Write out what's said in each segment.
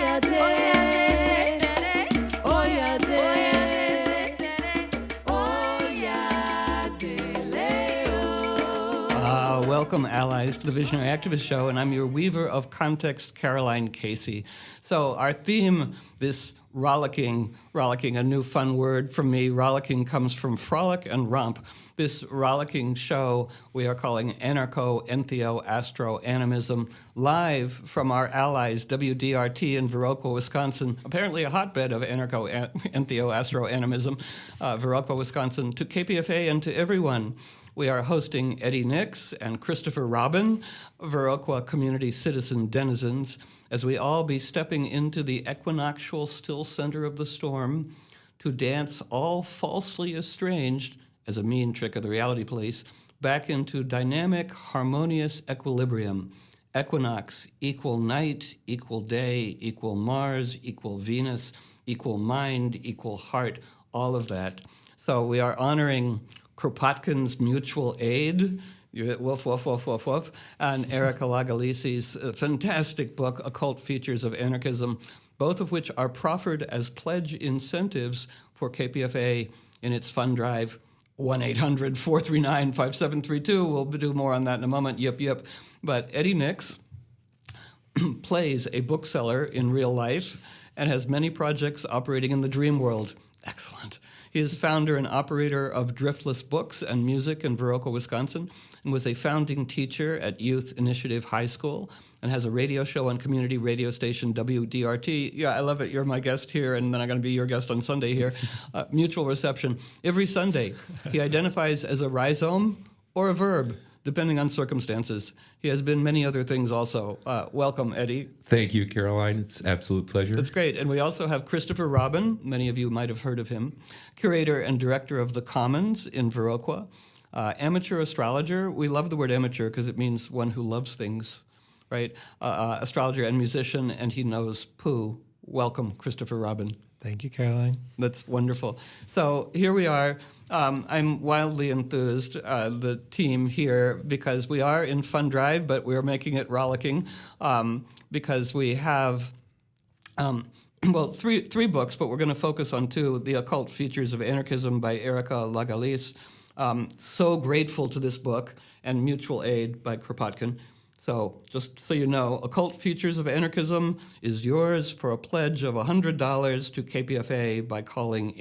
yeah, day. Oh, yeah, day. Oh, yeah, day. Welcome, allies, to the Visionary Activist Show, and I'm your weaver of context, Caroline Casey. So our theme, this rollicking, a new fun word from me. Rollicking comes from frolic and romp. This rollicking show we are calling Anarcho-Entheo-Astro-Animism, live from our allies, WDRT in Viroqua, Wisconsin, apparently a hotbed of Anarcho-Entheo-Astro-Animism, Viroqua, Wisconsin, to KPFA and to everyone. We are hosting Eddie Nix and Christopher Robin, Viroqua community citizen denizens, as we all be stepping into the equinoctial still center of the storm to dance all falsely estranged, as a mean trick of the reality police, back into dynamic, harmonious equilibrium. Equinox, equal night, equal day, equal Mars, equal Venus, equal mind, equal heart, all of that. So we are honoring Kropotkin's Mutual Aid, woof, woof, woof, woof, woof, and Erica Lagalisi's fantastic book, Occult Features of Anarchism, both of which are proffered as pledge incentives for KPFA in its fund drive, 1-800-439-5732. We'll do more on that in a moment, yip. But Eddie Nix plays a bookseller in real life and has many projects operating in the dream world. Excellent. He is founder and operator of Driftless Books and Music in Viroqua, Wisconsin, and was a founding teacher at Youth Initiative High School, and has a radio show on community radio station WDRT. Yeah, I love it. You're my guest here, and then I'm going to be your guest on Sunday here. Mutual Reception. Every Sunday, he identifies as a rhizome or a verb, depending on circumstances. He has been many other things also. Welcome, Eddie. Thank you, Caroline. It's an absolute pleasure. That's great. And we also have Christopher Robin. Many of you might have heard of him. Curator and director of The Commons in Viroqua. Amateur astrologer. We love the word amateur because it means one who loves things, right? Astrologer and musician, and he knows poo. Welcome, Christopher Robin. Thank you, Caroline. That's wonderful. So here we are. I'm wildly enthused, the team here, because we are in Fund Drive, but we're making it rollicking because we have, three books, but we're going to focus on two, The Occult Features of Anarchism by Erica Lagalis. So grateful to this book, and Mutual Aid by Kropotkin. So just so you know, Occult Features of Anarchism is yours for a pledge of $100 to KPFA by calling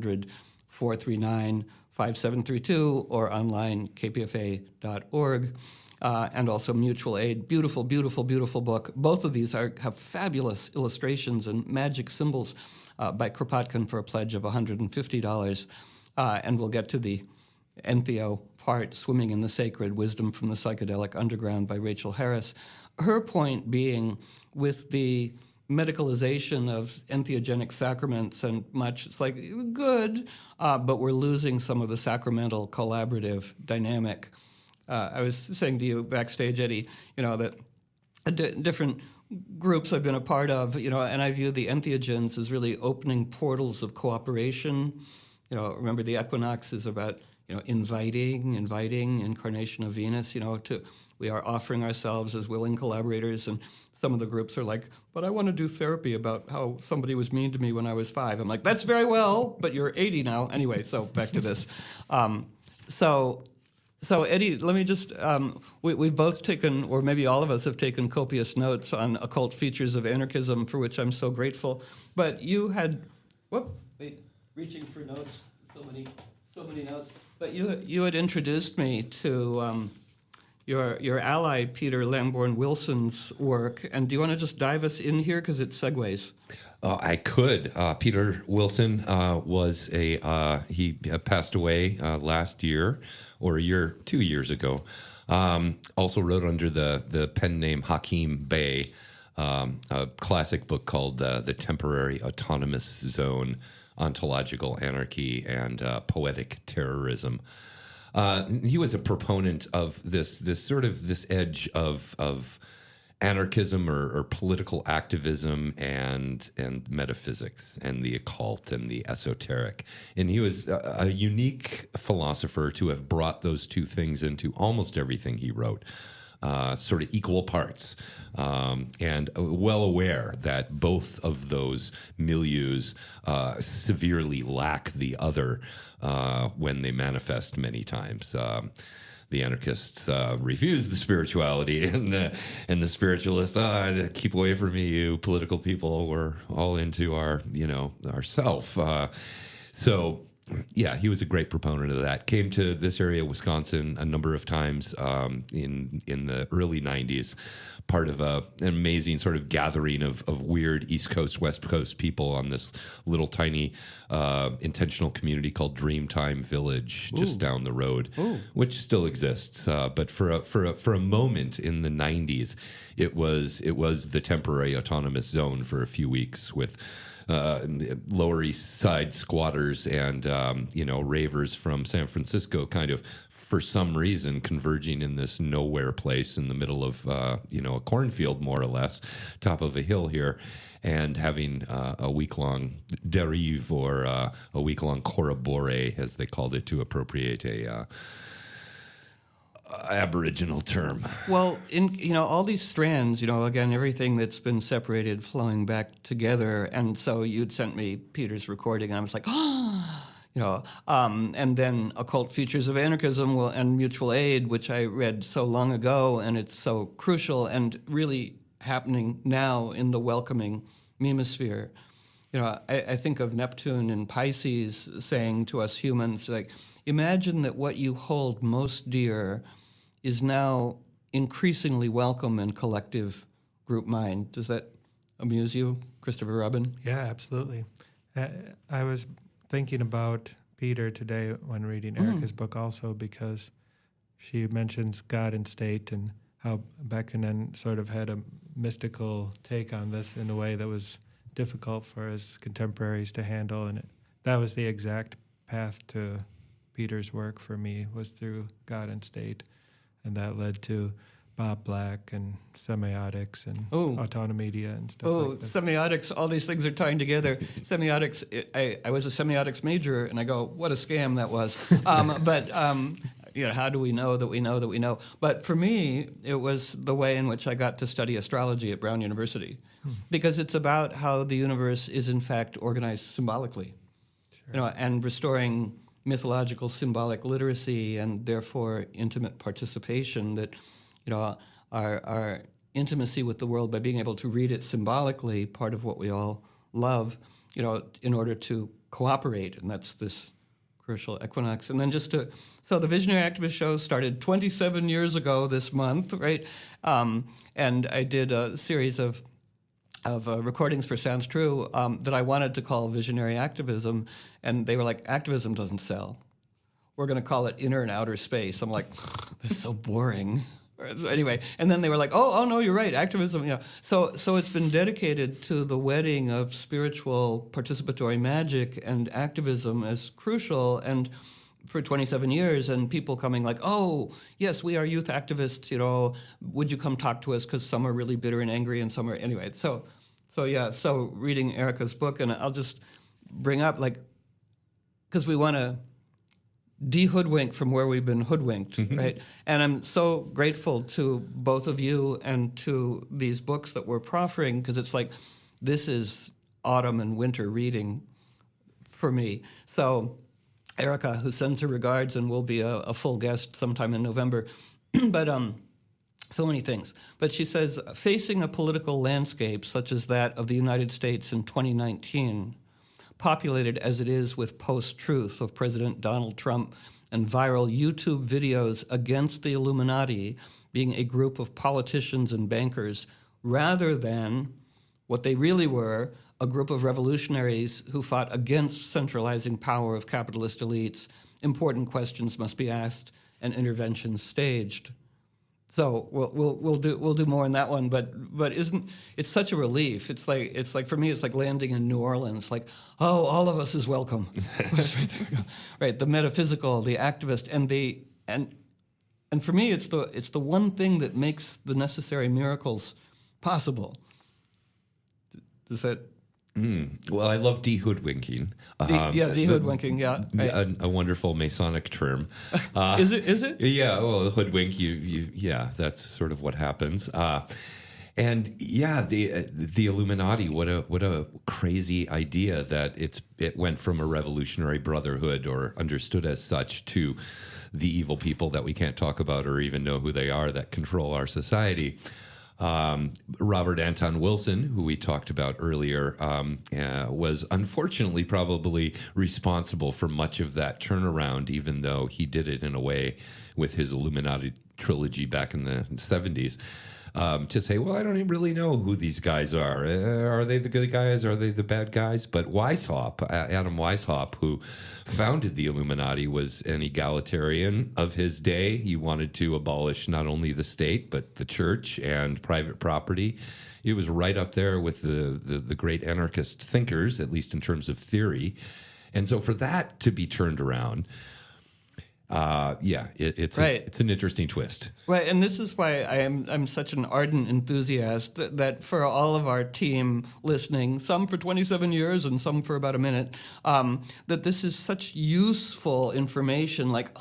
800-439-5732 or online kpfa.org. And also Mutual Aid, beautiful, beautiful, beautiful book. Both of these have fabulous illustrations and magic symbols by Kropotkin for a pledge of $150. And we'll get to the Entheo part, Swimming in the Sacred, Wisdom from the Psychedelic Underground by Rachel Harris. Her point being, with the medicalization of entheogenic sacraments and much, it's like, good, but we're losing some of the sacramental collaborative dynamic. I was saying to you backstage, Eddie, that different groups I've been a part of, and I view the entheogens as really opening portals of cooperation. Remember the equinox is about inviting, incarnation of Venus, we are offering ourselves as willing collaborators, and some of the groups are like, but I want to do therapy about how somebody was mean to me when I was 5. I'm like, that's very well, but you're 80 now. Anyway, so back to this. So Eddie, let me just, we've both taken, or maybe all of us have taken copious notes on Occult Features of Anarchism, for which I'm so grateful. But you had, reaching for notes, so many notes. But you had introduced me to your ally, Peter Lamborn Wilson's work. And do you want to just dive us in here? Because it segues. I could. Peter Wilson was he passed away last year, or 2 years ago. Also wrote under the pen name Hakim Bey, a classic book called The Temporary Autonomous Zone, Ontological Anarchy and Poetic Terrorism. He was a proponent of this edge of anarchism or political activism and metaphysics and the occult and the esoteric. And he was a unique philosopher to have brought those two things into almost everything he wrote. sort of equal parts, and well aware that both of those milieus severely lack the other when they manifest many times. The anarchists refuse the spirituality, and the spiritualists, keep away from me, you political people. We're all into our self. So, yeah, he was a great proponent of that. Came to this area, Wisconsin, a number of times in the early '90s. Part of an amazing sort of gathering of weird East Coast, West Coast people on this little tiny intentional community called Dreamtime Village, just down the road, which still exists. But for a moment in the '90s, it was the temporary autonomous zone for a few weeks with Lower East Side squatters and ravers from San Francisco kind of, for some reason, converging in this nowhere place in the middle of a cornfield, more or less, top of a hill here, and having a week-long derive or a week-long corroboree, as they called it, to appropriate a Aboriginal term. Well, in all these strands, again, everything that's been separated flowing back together, and so you'd sent me Peter's recording, and I was like, and then Occult Features of Anarchism and Mutual Aid, which I read so long ago, and it's so crucial and really happening now in the welcoming memosphere. I think of Neptune and Pisces saying to us humans, like, imagine that what you hold most dear is now increasingly welcome in collective group mind. Does that amuse you, Christopher Rubin? Yeah, absolutely. I was thinking about Peter today when reading Erica's book also, because she mentions God and state and how Buchanan sort of had a mystical take on this in a way that was difficult for his contemporaries to handle. And that was the exact path to Peter's work for me, was through God and state. And that led to Bob Black and semiotics and autonomedia and stuff like that. Semiotics, all these things are tying together. Semiotics, I was a semiotics major, and I go, what a scam that was. How do we know that we know that we know? But for me, it was the way in which I got to study astrology at Brown University, because it's about how the universe is in fact organized symbolically, and restoring mythological symbolic literacy and therefore intimate participation, that our intimacy with the world by being able to read it symbolically, part of what we all love, in order to cooperate, and that's this crucial equinox. And then so the Visionary Activist Show started 27 years ago this month, right? And I did a series of recordings for Sounds True that I wanted to call Visionary Activism, and they were like, activism doesn't sell. We're going to call it Inner and Outer Space. I'm like, that's so boring. So anyway, and then they were like, oh no, you're right, activism. So it's been dedicated to the wedding of spiritual participatory magic and activism as crucial, and for 27 years, and people coming like, oh, yes, we are youth activists, would you come talk to us, because some are really bitter and angry and some are, anyway. So reading Erica's book, and I'll just bring up, because we want to de-hoodwink from where we've been hoodwinked, right? And I'm so grateful to both of you and to these books that we're proffering, because it's like, this is autumn and winter reading for me. So Erica, who sends her regards and will be a full guest sometime in November, but so many things. But she says, facing a political landscape such as that of the United States in 2019, populated as it is with post-truth of President Donald Trump and viral YouTube videos against the Illuminati being a group of politicians and bankers, rather than what they really were, a group of revolutionaries who fought against centralizing power of capitalist elites, important questions must be asked and interventions staged. So we'll do more on that one, but it's such a relief. It's like for me, it's like landing in New Orleans. Like, oh, all of us is welcome. Right, there we go. Right, the metaphysical, the activist, and for me, it's the one thing that makes the necessary miracles possible. Does that Well, I love de-hoodwinking. De-hoodwinking, yeah. Right. A wonderful Masonic term. Is it? Yeah, well, hoodwink, yeah, that's sort of what happens. And yeah, the Illuminati, what a crazy idea that it went from a revolutionary brotherhood or understood as such to the evil people that we can't talk about or even know who they are that control our society. Robert Anton Wilson, who we talked about earlier, was unfortunately probably responsible for much of that turnaround, even though he did it in a way with his Illuminati trilogy back in the 70s. To say, well, I don't even really know who these guys are. Are they the good guys? Are they the bad guys? But Weishaupt, Adam Weishaupt, who founded the Illuminati, was an egalitarian of his day. He wanted to abolish not only the state, but the church and private property. It was right up there with the great anarchist thinkers, at least in terms of theory. And so for that to be turned around, it's right. It's an interesting twist. Right, and this is why I'm such an ardent enthusiast that for all of our team listening, some for 27 years and some for about a minute, that this is such useful information. Like,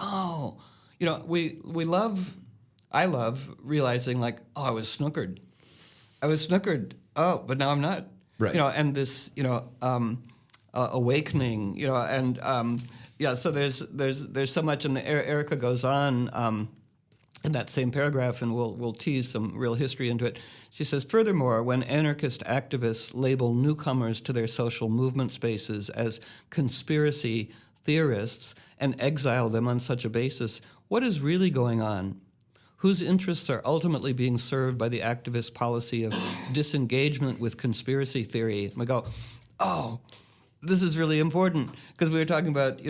I love realizing like, I was snookered. Oh, but now I'm not. Right. And this, awakening, and. So there's so much, and Erica goes on in that same paragraph, and we'll tease some real history into it. She says, furthermore, when anarchist activists label newcomers to their social movement spaces as conspiracy theorists and exile them on such a basis, what is really going on? Whose interests are ultimately being served by the activist policy of disengagement with conspiracy theory? And we go, this is really important because we were talking about,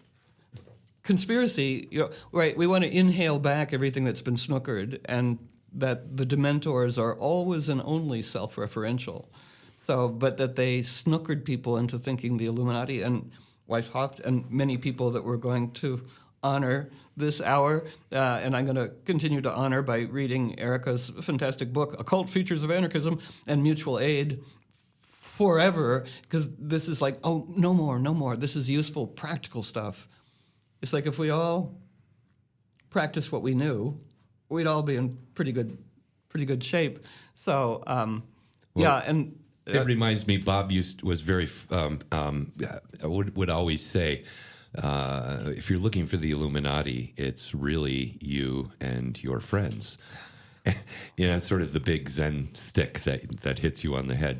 conspiracy, right? We want to inhale back everything that's been snookered and that the dementors are always and only self-referential. So, but that they snookered people into thinking the Illuminati and Weishaupt and many people that we're going to honor this hour. And I'm going to continue to honor by reading Erica's fantastic book, Occult Features of Anarchism and Mutual Aid, forever, because this is like, no more. This is useful, practical stuff. It's like if we all practiced what we knew, we'd all be in pretty good shape. So, and it reminds me. Bob was very would always say, if you're looking for the Illuminati, it's really you and your friends. Sort of the big Zen stick that hits you on the head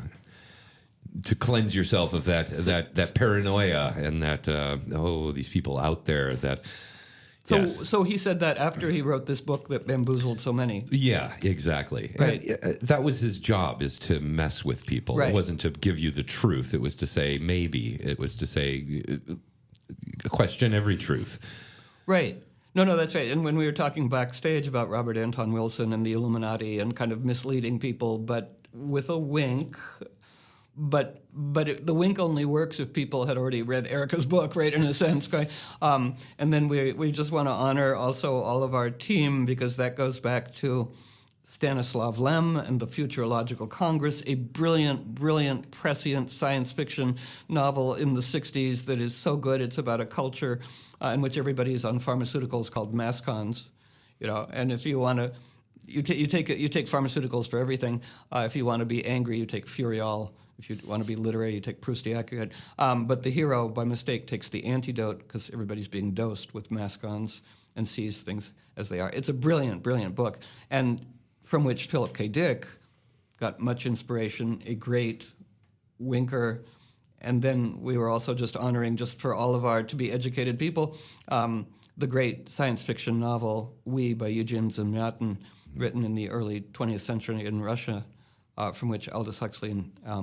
to cleanse yourself of that paranoia and that these people out there that. So he said that after he wrote this book that bamboozled so many. Yeah, exactly. Right. That was his job, is to mess with people. Right. It wasn't to give you the truth. It was to say maybe. It was to say question every truth. Right. No, that's right. And when we were talking backstage about Robert Anton Wilson and the Illuminati and kind of misleading people, but with a wink. But the wink only works if people had already read Erica's book, right, in a sense. Right? And then we just want to honor also all of our team because that goes back to Stanislav Lem and the Futurological Congress, a brilliant, prescient science fiction novel in the 60s that is so good. It's about a culture in which everybody's on pharmaceuticals called mascons, and if you want to, you take pharmaceuticals for everything. If you want to be angry, you take Furiol. If you want to be literary, you take Prustiacid. But the hero, by mistake, takes the antidote because everybody's being dosed with mascons and sees things as they are. It's a brilliant book, and from which Philip K. Dick got much inspiration, a great winker. And then we were also just honoring, just for all of our to-be-educated people, the great science fiction novel, We, by Eugene Zamyatin, written in the early 20th century in Russia, from which Aldous Huxley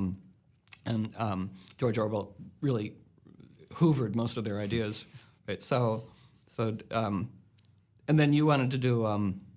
and George Orwell really hoovered most of their ideas. Right? So, and then you wanted to do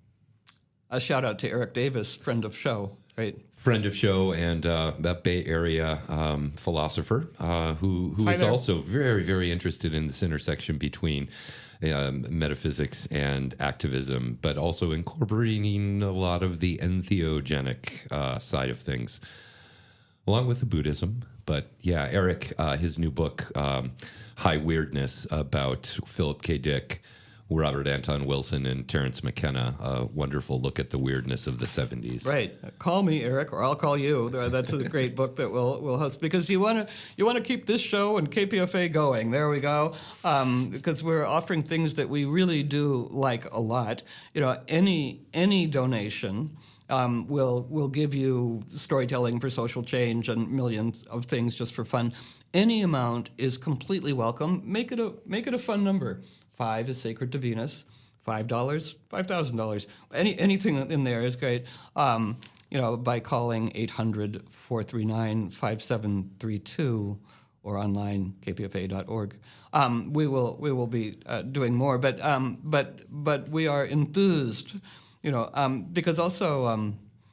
a shout out to Eric Davis, friend of show, right? Friend of show and a Bay Area philosopher who is there. Also very, very interested in this intersection between metaphysics and activism, but also incorporating a lot of the entheogenic side of things. along with the Buddhism. But yeah, Eric, his new book, High Weirdness, about Philip K. Dick, Robert Anton Wilson, and Terence McKenna. A wonderful look at the weirdness of the 70s. Right. Call me, Eric, or I'll call you. That's a great book that we'll host, because you want to keep this show and KPFA going. There we go. Because we're offering things that we really do like a lot. Any donation will give you storytelling for social change and millions of things just for fun. Any amount is completely welcome. Make it a fun number. 5 is sacred to Venus. $5, $5,000. Anything in there is great. By calling 800-439-5732 or online kpfa.org. We will be doing more, but we are enthused. Because also,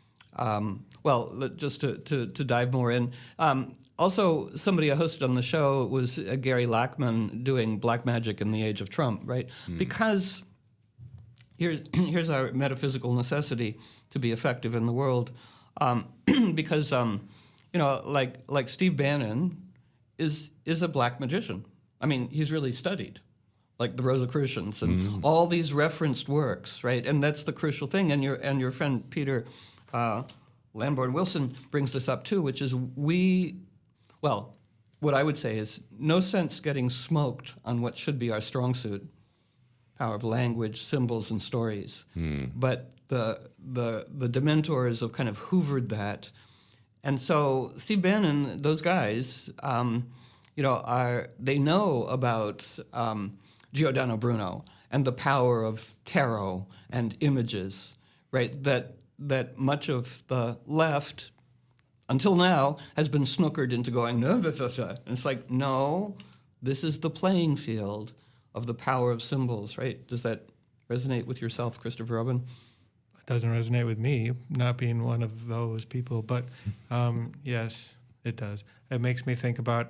just to dive more in. Also, somebody I hosted on the show was Gary Lackman doing Black Magic in the Age of Trump, right? Because here's our metaphysical necessity to be effective in the world. Because, like Steve Bannon is a black magician. I mean, he's really studied, like the Rosicrucians and all these referenced works, right? And that's the crucial thing. And your friend Peter Lamborn Wilson brings this up too, which is what I would say is no sense getting smoked on what should be our strong suit, power of language, symbols, and stories. But the Dementors have kind of hoovered that. And so Steve Bannon, those guys, they know about Giordano Bruno and the power of tarot and images, right? That much of the left, until now, has been snookered into going, no, and it's like, no, this is the playing field of the power of symbols, right? Does that resonate with yourself, Christopher Robin? It doesn't resonate with me, not being one of those people, but yes, it does. It makes me think about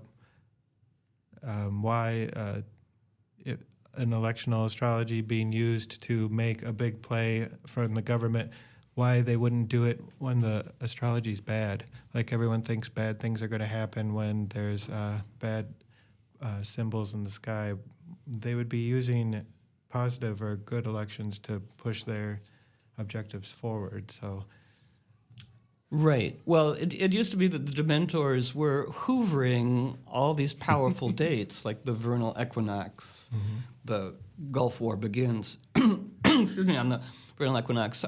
why an electional astrology being used to make a big play from the government, why they wouldn't do it when the astrology is bad. Like everyone thinks bad things are going to happen when there's bad symbols in the sky. They would be using positive or good elections to push their objectives forward. So, right. Well, it used to be that the Dementors were hoovering all these powerful dates, like the vernal equinox, the Gulf War begins. Excuse me, on the vernal equinox.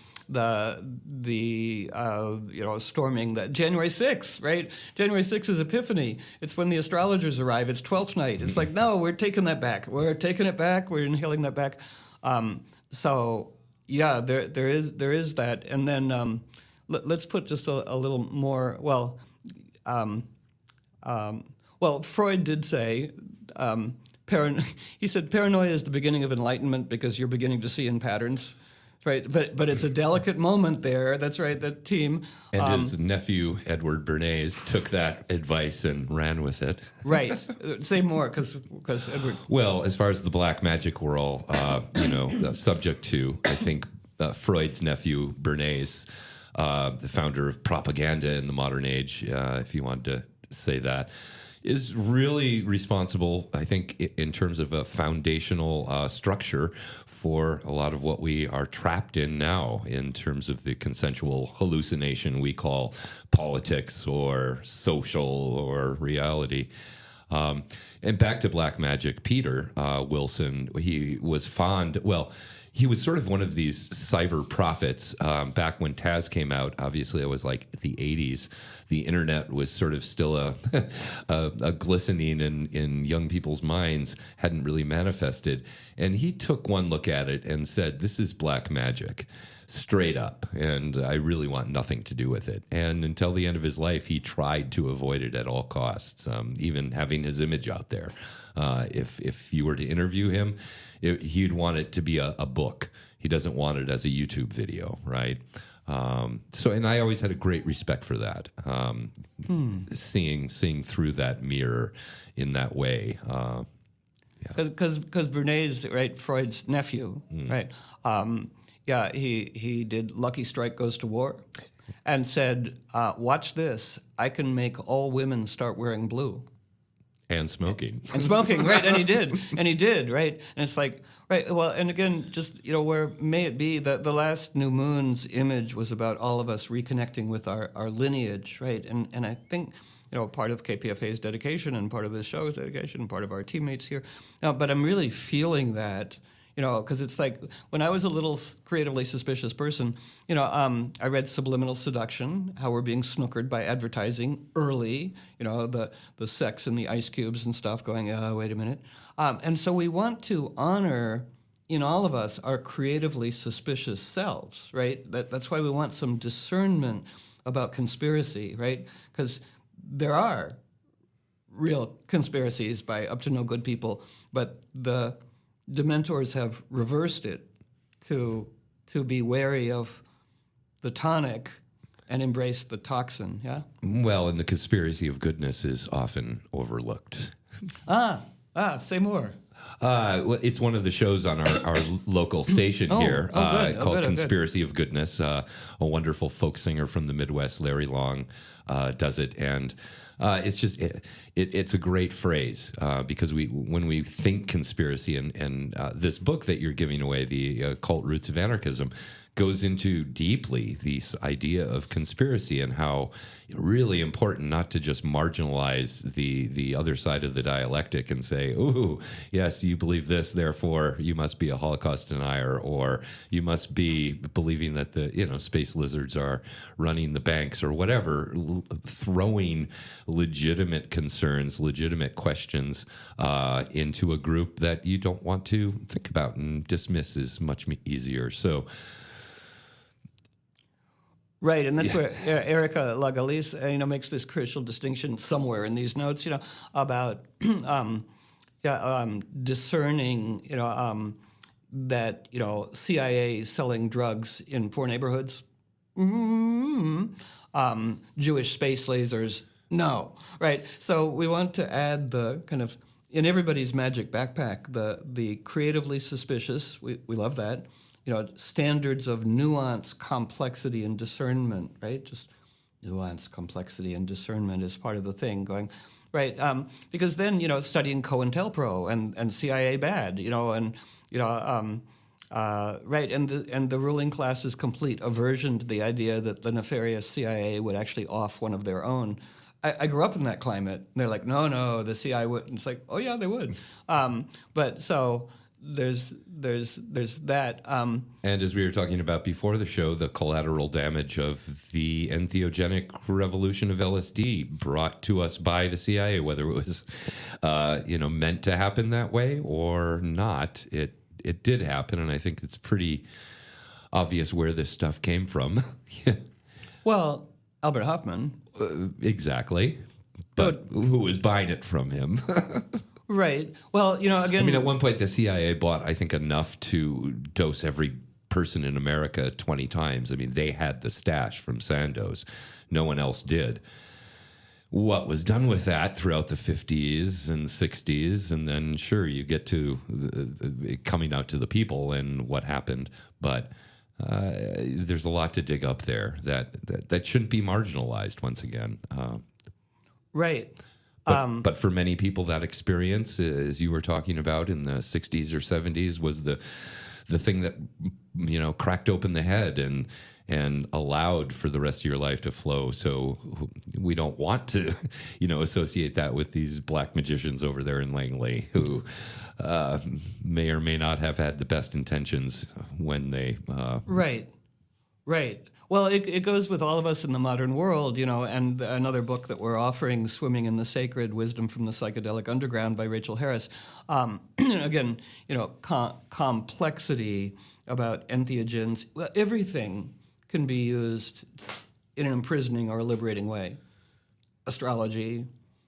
Storming the January 6th, right? January 6th is Epiphany. It's when the astrologers arrive. It's 12th night. It's like, no, we're taking that back. We're taking it back. We're inhaling that back. So yeah, there is that. And then let's put just a little more. Freud did say. He said paranoia is the beginning of enlightenment because you're beginning to see in patterns. Right, but it's a delicate moment there. That's right, that team. And his nephew, Edward Bernays, took that advice and ran with it. Right. Say more, because Edward... Well, as far as the black magic world, subject to, I think, Freud's nephew, Bernays, the founder of propaganda in the modern age, if you wanted to say that, is really responsible, I think, in terms of a foundational structure for a lot of what we are trapped in now in terms of the consensual hallucination we call politics or social or reality. And back to black magic, Peter Wilson, he was fond, he was sort of one of these cyber prophets back when Taz came out. Obviously, it was like the 80s. The internet was sort of still a glistening in young people's minds, hadn't really manifested. And he took one look at it and said, this is black magic, straight up. And I really want nothing to do with it. And until the end of his life, he tried to avoid it at all costs, even having his image out there. If you were to interview him, he'd want it to be a book. He doesn't want it as a YouTube video, right? And I always had a great respect for that, seeing through that mirror in that way. Because Bernays, right, Freud's nephew, right? He did Lucky Strike Goes to War. and said, watch this, I can make all women start wearing blue. And smoking. And smoking, right? And he did, right? And it's like, right, well, and again, just, where may it be that the last New Moon's image was about all of us reconnecting with our lineage, right? And I think, part of KPFA's dedication and part of this show's dedication and part of our teammates here, but I'm really feeling that, because it's like when I was a little creatively suspicious person, I read Subliminal Seduction, how we're being snookered by advertising early, the sex and the ice cubes and stuff going, wait a minute. And so we want to honor in all of us our creatively suspicious selves, right? That's why we want some discernment about conspiracy, right? Because there are real conspiracies by up to no good people, but the Dementors have reversed it to be wary of the tonic and embrace the toxin, yeah? Well, and the conspiracy of goodness is often overlooked. Say more. Well, it's one of the shows on our local station here called Conspiracy of Goodness. A wonderful folk singer from the Midwest, Larry Long, does it. And it's just it's a great phrase because when we think conspiracy and this book that you're giving away, The Occult Roots of Anarchism, goes into deeply this idea of conspiracy and how really important not to just marginalize the other side of the dialectic and say, "Ooh, yes, you believe this, therefore you must be a Holocaust denier, or you must be believing that the space lizards are running the banks or whatever," throwing legitimate concerns, legitimate questions into a group that you don't want to think about and dismiss is much easier. So. Right, and that's where Erica Lagalis, makes this crucial distinction somewhere in these notes, about discerning, that CIA selling drugs in poor neighborhoods, Jewish space lasers, no, right? So we want to add the kind of in everybody's magic backpack the creatively suspicious. We love that. Standards of nuance, complexity, and discernment, right? Just nuance, complexity, and discernment is part of the thing going, right? Because then, studying COINTELPRO and CIA bad, right? And the ruling class's complete aversion to the idea that the nefarious CIA would actually off one of their own. I grew up in that climate. And they're like, no, the CIA would. And it's like, oh, yeah, they would. But so... There's that. And as we were talking about before the show, the collateral damage of the entheogenic revolution of LSD brought to us by the CIA, whether it was, meant to happen that way or not, it did happen, and I think it's pretty obvious where this stuff came from. Well, Albert Hoffman. Exactly. But who was buying it from him? Right. Well, again... at one point, the CIA bought, I think, enough to dose every person in America 20 times. They had the stash from Sandoz. No one else did. What was done with that throughout the 50s and 60s, and then, sure, you get to coming out to the people and what happened. But there's a lot to dig up there that shouldn't be marginalized once again. Right. But for many people, that experience, as you were talking about in the 60s or 70s, was the thing that cracked open the head and allowed for the rest of your life to flow. So we don't want to associate that with these black magicians over there in Langley who may or may not have had the best intentions when they Right. Well, it goes with all of us in the modern world, and another book that we're offering, Swimming in the Sacred, Wisdom from the Psychedelic Underground by Rachel Harris. Again, complexity about entheogens. Well, everything can be used in an imprisoning or liberating way. Astrology,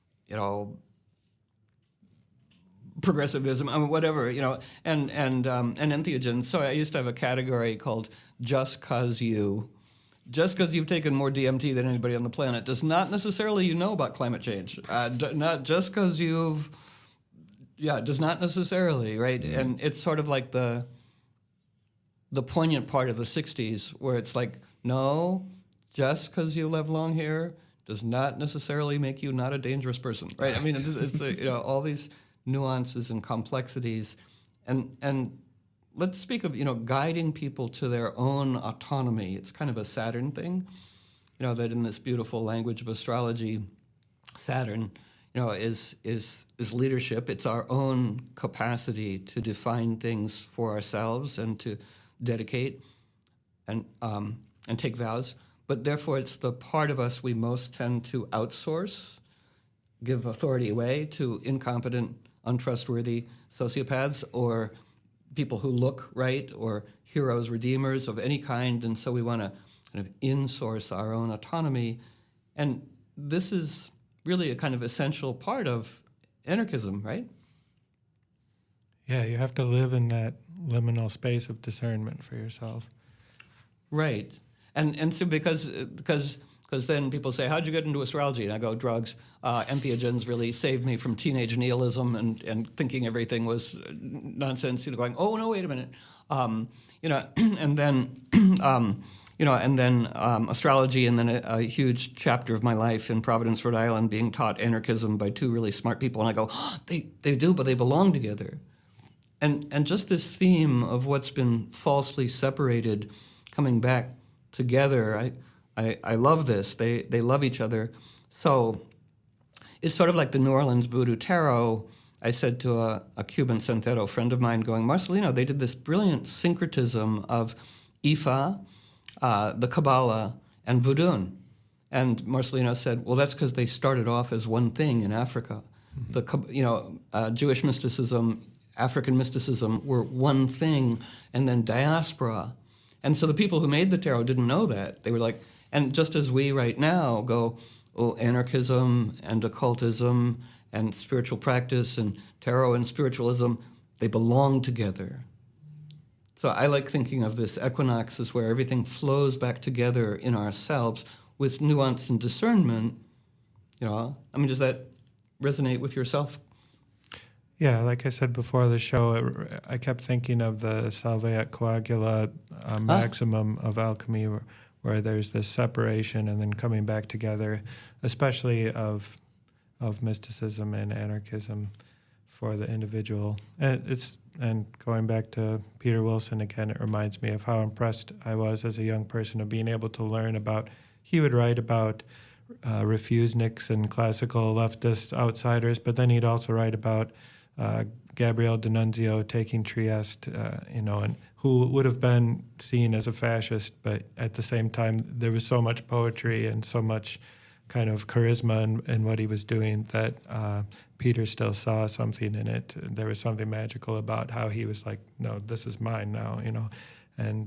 progressivism, whatever, and entheogens. So I used to have a category called Just 'Cause you've taken more DMT than anybody on the planet does not necessarily you know about climate change. Not just because does not necessarily, right? Mm-hmm. And it's sort of like the poignant part of the 60s where it's like, no, just because you have long hair does not necessarily make you not a dangerous person, right? I mean, it's all these nuances and complexities, and let's speak of guiding people to their own autonomy. It's kind of a Saturn thing, that in this beautiful language of astrology, Saturn, is leadership. It's our own capacity to define things for ourselves and to dedicate and take vows. But therefore, it's the part of us we most tend to outsource, give authority away to incompetent, untrustworthy sociopaths or people who look right or heroes, redeemers of any kind. And so we want to kind of insource our own autonomy. And this is really a kind of essential part of anarchism, right? Yeah, you have to live in that liminal space of discernment for yourself. Right. And so because then people say, how'd you get into astrology? And I go, drugs. Entheogens really saved me from teenage nihilism and thinking everything was nonsense, going, oh, no, wait a minute. And then astrology, and then a huge chapter of my life in Providence, Rhode Island, being taught anarchism by two really smart people. And I go, oh, they do, but they belong together. And just this theme of what's been falsely separated coming back together, I love this. They love each other. So it's sort of like the New Orleans Voodoo Tarot. I said to a Cuban Santero friend of mine going, Marcelino, they did this brilliant syncretism of Ifa, the Kabbalah, and Voodoo. And Marcelino said, well, that's because they started off as one thing in Africa. Mm-hmm. Jewish mysticism, African mysticism were one thing, and then diaspora. And so the people who made the tarot didn't know that. They were like, and just as we right now go, oh, anarchism and occultism and spiritual practice and tarot and spiritualism, they belong together. So I like thinking of this equinox as where everything flows back together in ourselves with nuance and discernment. Does that resonate with yourself? Yeah, like I said before the show, I kept thinking of the Salve et Coagula maximum of alchemy, where there's this separation and then coming back together, especially of mysticism and anarchism for the individual. And going back to Peter Wilson again, it reminds me of how impressed I was as a young person of being able to learn about. He would write about refuseniks and classical leftist outsiders, but then he'd also write about Gabriele D'Annunzio taking Trieste, and who would have been seen as a fascist, but at the same time, there was so much poetry and so much kind of charisma in what he was doing that Peter still saw something in it. There was something magical about how he was like, no, this is mine now, and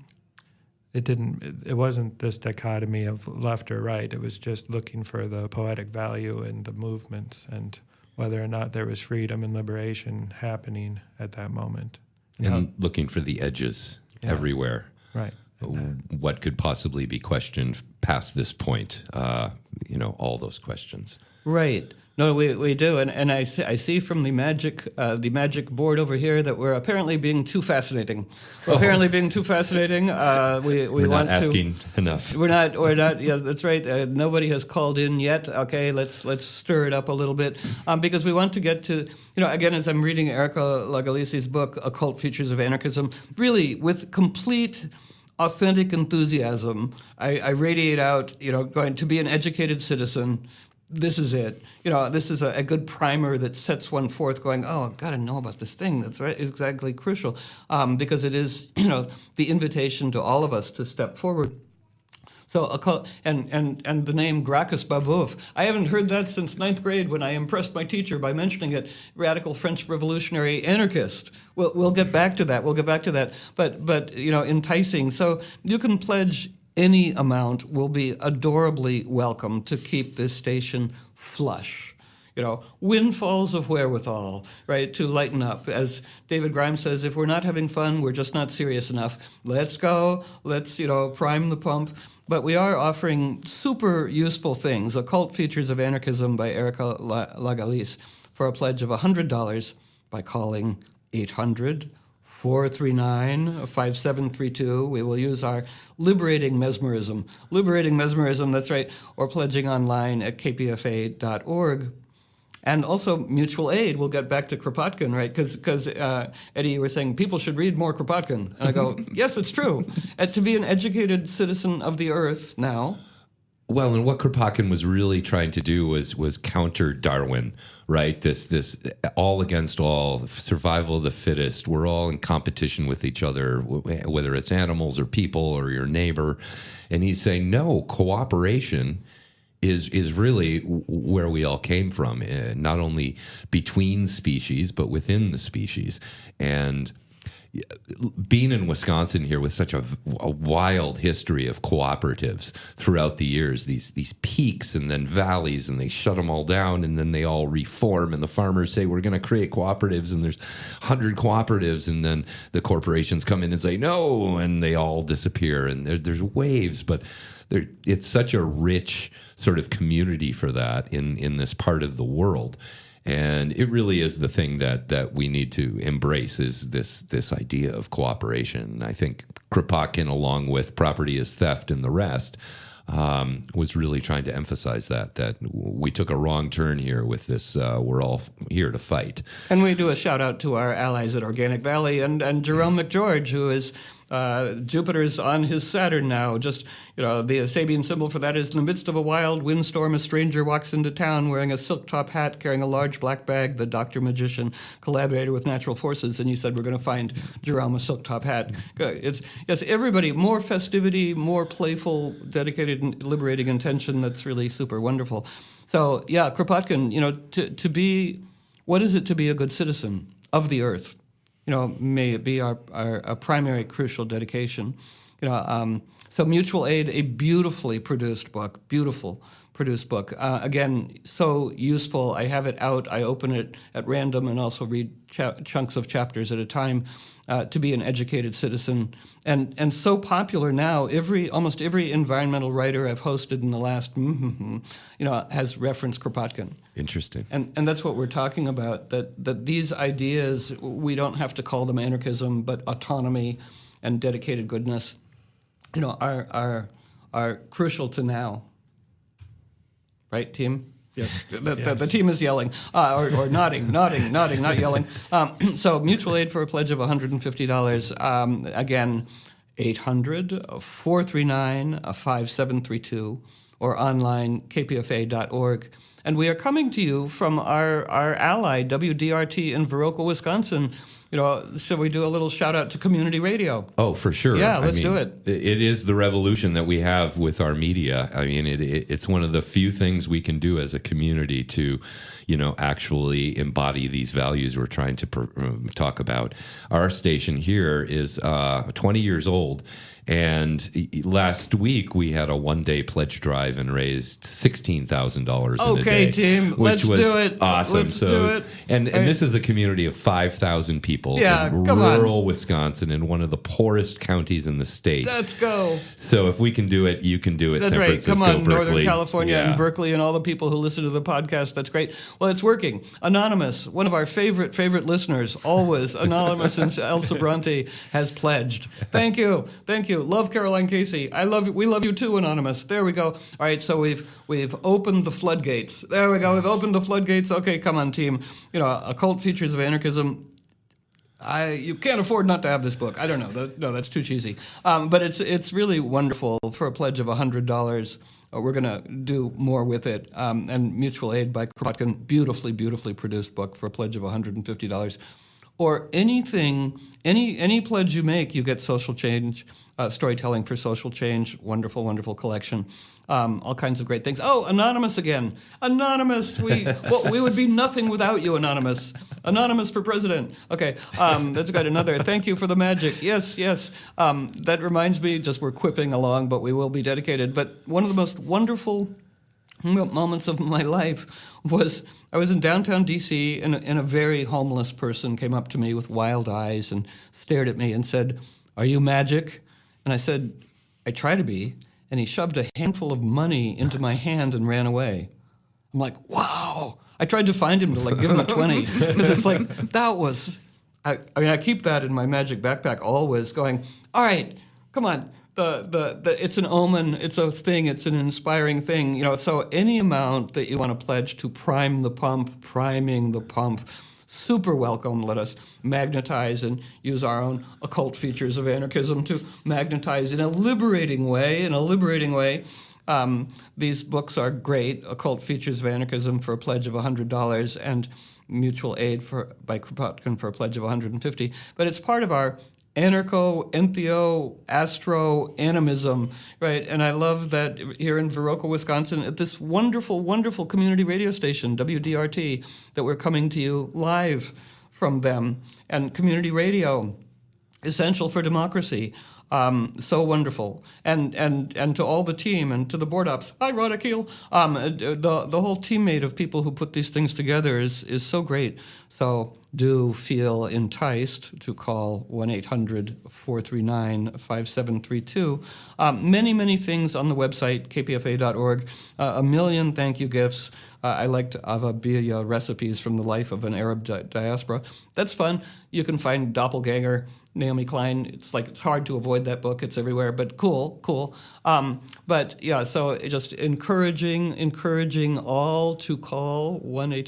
it wasn't this dichotomy of left or right. It was just looking for the poetic value in the movements and whether or not there was freedom and liberation happening at that moment. And looking for the edges everywhere. Right. What could possibly be questioned past this point? All those questions. Right. No, we do, and I see from the magic board over here that we're apparently being too fascinating. We're apparently being too fascinating. We're not asking enough. We're not. Yeah, that's right. Nobody has called in yet. Okay, let's stir it up a little bit because we want to get to again as I'm reading Erica Lagalisi's book, Occult Features of Anarchism, really with complete authentic enthusiasm. I radiate out, going to be an educated citizen. This is it. This is a good primer that sets one forth going, oh, I've got to know about this thing. That's right, exactly crucial because it is, the invitation to all of us to step forward. So, and the name Gracchus Babeuf, I haven't heard that since 9th grade when I impressed my teacher by mentioning it, radical French revolutionary anarchist. We'll get back to that. But enticing. So you can pledge any amount. Will be adorably welcome to keep this station flush. Windfalls of wherewithal, right, to lighten up. As David Grimes says, if we're not having fun, we're just not serious enough. Let's go. Let's, prime the pump. But we are offering super useful things, Occult Features of Anarchism by Erica Lagalise, for a pledge of $100 by calling 800 439-5732. We will use our Liberating Mesmerism. Liberating Mesmerism, that's right, or pledging online at kpfa.org. And also mutual aid. We'll get back to Kropotkin, right? Because Eddie, you were saying people should read more Kropotkin. And I go, yes, it's true. And to be an educated citizen of the earth now. Well, and what Kropotkin was really trying to do was counter Darwin, right? This all against all, survival of the fittest. We're all in competition with each other, whether it's animals or people or your neighbor. And he's saying, no, cooperation is really where we all came from, not only between species, but within the species. And being in Wisconsin here with such a wild history of cooperatives throughout the years, these peaks and then valleys, and they shut them all down, and then they all reform, and the farmers say, we're going to create cooperatives, and there's 100 cooperatives, and then the corporations come in and say, no, and they all disappear, and there's waves, but it's such a rich sort of community for that in this part of the world. And it really is the thing that we need to embrace, is this idea of cooperation. And I think Kropotkin, along with Property is Theft and the rest, was really trying to emphasize that we took a wrong turn here with this. We're all here to fight. And we do a shout out to our allies at Organic Valley and Jerome McGeorge, who is Jupiter's on his Saturn now. Just, the Sabian symbol for that is, in the midst of a wild windstorm, a stranger walks into town wearing a silk top hat, carrying a large black bag. The Dr. Magician collaborated with Natural Forces, and you said, we're going to find Jerome a silk top hat. Yes, everybody, more festivity, more playful, dedicated, and liberating intention. That's really super wonderful. So, yeah, Kropotkin, to be, what is it to be a good citizen of the earth? May it be our primary crucial dedication. So Mutual Aid, a beautifully produced book, again, so useful. I have it out. I open it at random and also read chunks of chapters at a time to be an educated citizen. And so popular now, almost every environmental writer I've hosted in the last, has referenced Kropotkin. Interesting. And that's what we're talking about, that these ideas, we don't have to call them anarchism, but autonomy and dedicated goodness, are crucial to now. Right, team? Yes. The team is yelling, or nodding, not yelling. So Mutual Aid for a pledge of $150. Again, 800-439-5732 or online, kpfa.org. And we are coming to you from our ally, WDRT in Viroqua, Wisconsin. Shall we do a little shout out to community radio? Oh, for sure. Yeah, let's do it. It is the revolution that we have with our media. I mean, it's one of the few things we can do as a community to, actually embody these values we're trying to talk about. Our station here is 20 years old. And last week we had a one-day pledge drive and raised $16,000 in a day. Okay, team, let's do it. Awesome. Let's do it. And this is a community of 5,000 people in come rural Wisconsin, in one of the poorest counties in the state. Let's go. So if we can do it, you can do it. That's San right. Francisco, Come on, Berkeley. Northern California Yeah. and Berkeley and all the people who listen to the podcast. That's great. Well, it's working. Anonymous, one of our favorite listeners, always Anonymous since El Sobrante, has pledged. Thank you. Love Caroline Casey. We love you too, Anonymous. There we go. All right, so we've opened the floodgates. There we go. We've opened the floodgates. Okay, come on, team. Occult Features of Anarchism. You can't afford not to have this book. I don't know. No, that's too cheesy. But it's really wonderful. For a pledge of $100, we're going to do more with it. And Mutual Aid by Kropotkin, beautifully produced book for a pledge of $150. Or anything, any pledge you make, you get social change, storytelling for social change, wonderful collection, all kinds of great things. Oh, Anonymous again. Anonymous, we would be nothing without you, Anonymous. Anonymous for president. Okay, that's got another. Thank you for the magic. Yes. That reminds me, just we're quipping along, but we will be dedicated. But one of the most wonderful moments of my life was I was in downtown D.C. and a very homeless person came up to me with wild eyes and stared at me and said, "Are you magic?" And I said, "I try to be." And he shoved a handful of money into my hand and ran away. I'm like, wow. I tried to find him to give him a 20 because it's like, I keep that in my magic backpack always, going, all right, come on. It's an omen, it's a thing, it's an inspiring thing. So any amount that you want to pledge to prime the pump, priming the pump, super welcome. Let us magnetize and use our own occult features of anarchism to magnetize in a liberating way. These books are great. Occult Features of Anarchism for a pledge of $100 and Mutual Aid by Kropotkin for a pledge of $150. But it's part of our anarcho-entheo-astro-animism, right? And I love that here in Viroqua, Wisconsin, at this wonderful, wonderful community radio station, WDRT, that we're coming to you live from them. And community radio, essential for democracy. So wonderful. And to all the team and to the board ops, hi, Rhoda Keel. The whole teammate of people who put these things together is so great. So do feel enticed to call 1-800-439-5732. Many, many things on the website, kpfa.org. A million thank you gifts. I liked Avabiya recipes from the life of an Arab diaspora. That's fun. You can find Doppelganger, Naomi Klein. It's hard to avoid that book. It's everywhere, but cool. But yeah, so just encouraging all to call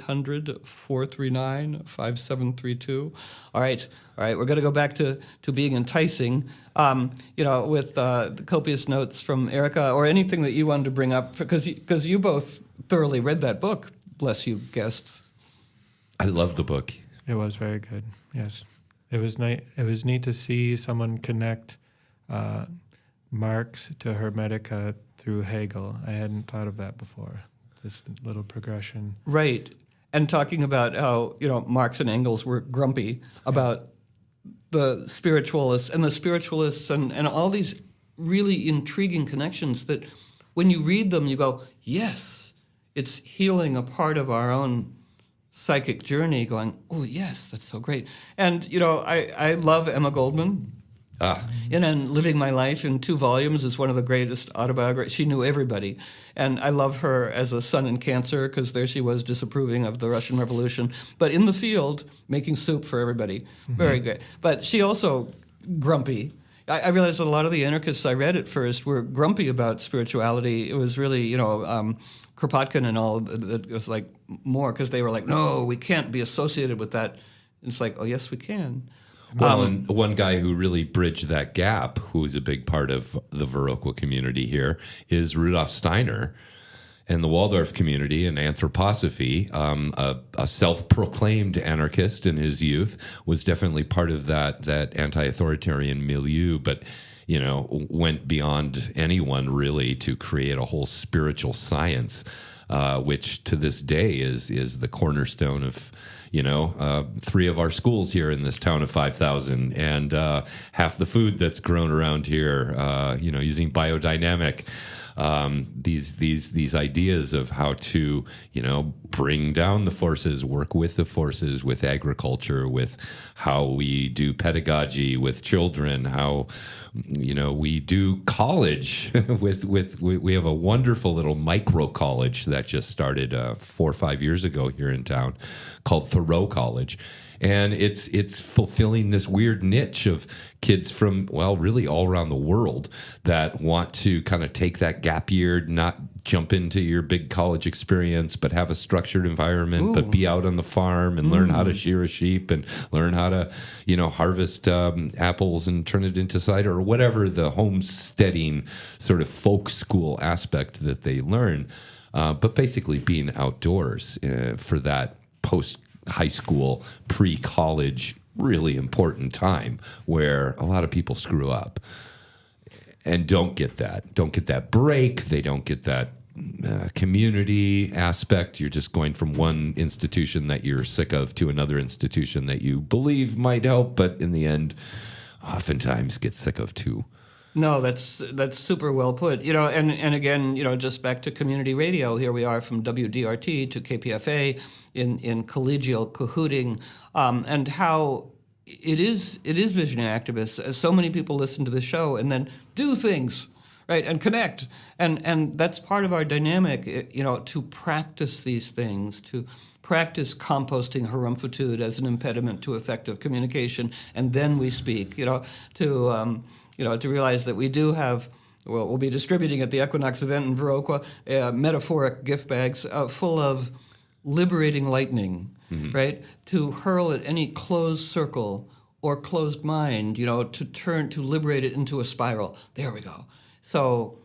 1-800-439-5732. All right. We're going to go back to being enticing. With the copious notes from Erica or anything that you wanted to bring up, because you both thoroughly read that book. Bless you, guests. I love the book. It was very good. Yes. It was neat to see someone connect Marx to Hermetica through Hegel. I hadn't thought of that before. This little progression. Right. And talking about how, Marx and Engels were grumpy about the spiritualists and all these really intriguing connections that when you read them, you go, yes, it's healing a part of our own psychic journey, going, oh, yes, that's so great. And, I love Emma Goldman. And Living My Life in 2 volumes is one of the greatest autobiographies. She knew everybody. And I love her as a son in Cancer, because there she was disapproving of the Russian Revolution. But in the field, making soup for everybody. Mm-hmm. Very good. But she also grumpy. I realized that a lot of the anarchists I read at first were grumpy about spirituality. It was really, Kropotkin and all, it was more, because they were like, no, we can't be associated with that. And it's like, oh, yes, we can. Well, and one guy who really bridged that gap, who's a big part of the Viroqua community here, is Rudolf Steiner and the Waldorf community and anthroposophy. A self-proclaimed anarchist in his youth, was definitely part of that anti-authoritarian milieu, but went beyond anyone really to create a whole spiritual science, which to this day is the cornerstone of 3 of our schools here in this town of 5,000, and half the food that's grown around here, using biodynamic. These ideas of how to, bring down the forces, work with the forces, with agriculture, with how we do pedagogy with children, how, we do college we have a wonderful little micro college that just started 4 or 5 years ago here in town called Thoreau College. And it's fulfilling this weird niche of kids from, really all around the world that want to kind of take that gap year, not jump into your big college experience, but have a structured environment, but be out on the farm and learn how to shear a sheep and learn how to, harvest apples and turn it into cider, or whatever the homesteading sort of folk school aspect that they learn. But basically being outdoors for that post-high school, pre-college, really important time where a lot of people screw up and don't get that break. They don't get that community aspect. You're just going from one institution that you're sick of to another institution that you believe might help, but in the end, oftentimes get sick of too. No, that's super well put. And again, just back to community radio. Here we are from WDRT to KPFA in collegial cahooting, and how it is visionary activists. So many people listen to the show and then do things, right, and connect. And that's part of our dynamic, to practice these things, to practice composting harumph-tude as an impediment to effective communication, and then we speak, to realize that we do have, well, we'll be distributing at the Equinox event in Viroqua metaphoric gift bags full of liberating lightning, right, to hurl at any closed circle or closed mind, to liberate it into a spiral. There we go. So,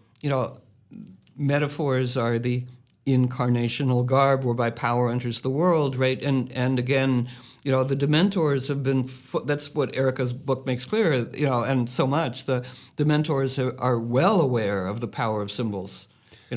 metaphors are the incarnational garb whereby power enters the world, right? And again, the Dementors have been, that's what Erica's book makes clear, and so much. The Dementors are well aware of the power of symbols,